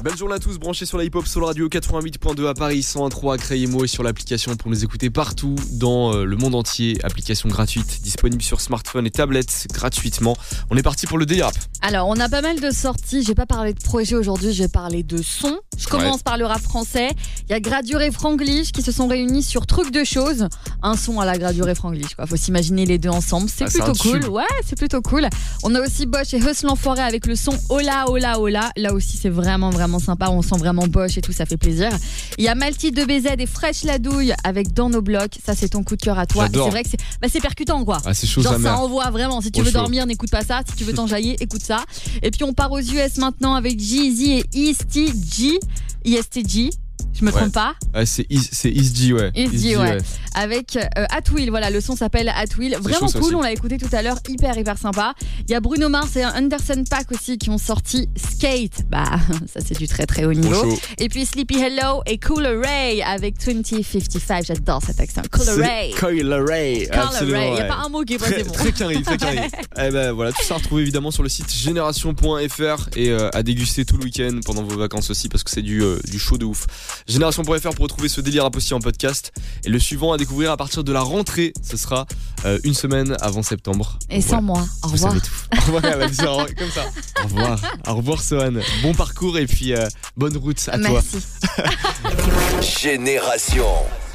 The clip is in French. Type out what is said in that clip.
Belle journée à tous, branchés sur la hip-hop Soul Radio 88.2 à Paris, 101.3 à Crayemo et sur l'application pour nous écouter partout dans le monde entier. Application gratuite, disponible sur smartphone et tablette gratuitement. On est parti pour le délire rap. Alors, on a pas mal de sorties. Je vais pas parler de projet aujourd'hui, je vais parler de son. Je commence par le rap français. Il y a Gradure et Franglish qui se sont réunis sur Truc de choses. Un son à la Gradure et Franglish, quoi. Faut s'imaginer les deux ensemble. C'est plutôt cool. Ouais, c'est plutôt cool. On a aussi Bosch et Hustle l'Enfoiré avec le son Hola Hola Hola. Là aussi, c'est vraiment sympa. On sent vraiment Bosch et tout, ça fait plaisir. Il y a Malti 2BZ et Fresh la Douille avec Dans nos blocs. Ça, c'est ton coup de cœur à toi. J'adore. Et c'est vrai que c'est percutant, quoi. Ah, c'est chaud, genre, ça envoie vraiment. Si tu veux dormir, n'écoute pas ça. Si tu veux t'enjailler, écoute ça. Et puis, on part aux US maintenant avec Jeezy et ESTG. Je me trompe pas. C'est ESG, ouais. ESG, ouais. Avec Atwill, voilà, le son s'appelle Atwill. Vraiment cool, on l'a écouté tout à l'heure, hyper sympa. Il y a Bruno Mars et Anderson .Paak aussi qui ont sorti Skate. Bah, ça c'est du très haut niveau. Et puis Sleepy Hello et Cool Ray avec 2055. J'adore cet accent. Cool Ray. Cool Ray. Il n'y a pas un mot qui est pas bon. Très carré. Et ben voilà, tout ça à retrouver évidemment sur le site génération.fr et à déguster tout le week-end pendant vos vacances aussi parce que c'est du chaud de ouf. Génération.fr pour retrouver ce délire rap aussi en podcast. Et le suivant à découvrir à partir de la rentrée, ce sera une semaine avant septembre. Et sans moi. Au revoir. Vous savez tout. Au revoir, elle va dire au revoir comme ça. Au revoir. Au revoir, Sohan. Bon parcours et puis bonne route à toi. Merci. Génération.